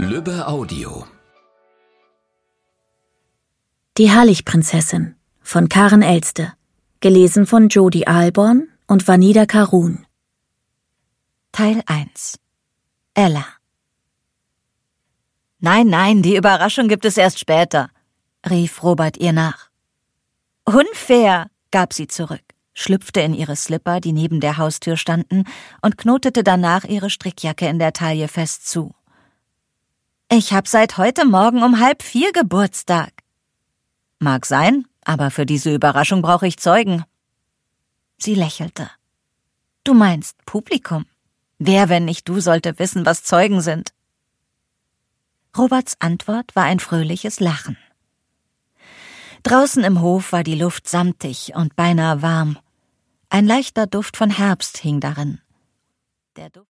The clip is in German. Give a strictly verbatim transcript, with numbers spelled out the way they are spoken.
Lübbe Audio. Die Hallig-Prinzessin von Karen Elste, gelesen von Jodi Alborn und Vanida Karun. Teil eins. Ella. »Nein, nein, die Überraschung gibt es erst später«, rief Robert ihr nach. »Unfair«, gab sie zurück, schlüpfte in ihre Slipper, die neben der Haustür standen, und knotete danach ihre Strickjacke in der Taille fest zu. »Ich hab seit heute Morgen um halb vier Geburtstag.« »Mag sein, aber für diese Überraschung brauche ich Zeugen.« Sie lächelte. »Du meinst Publikum? Wer, wenn nicht du, sollte wissen, was Zeugen sind?« Roberts Antwort war ein fröhliches Lachen. Draußen im Hof war die Luft samtig und beinahe warm. Ein leichter Duft von Herbst hing darin. Der Duft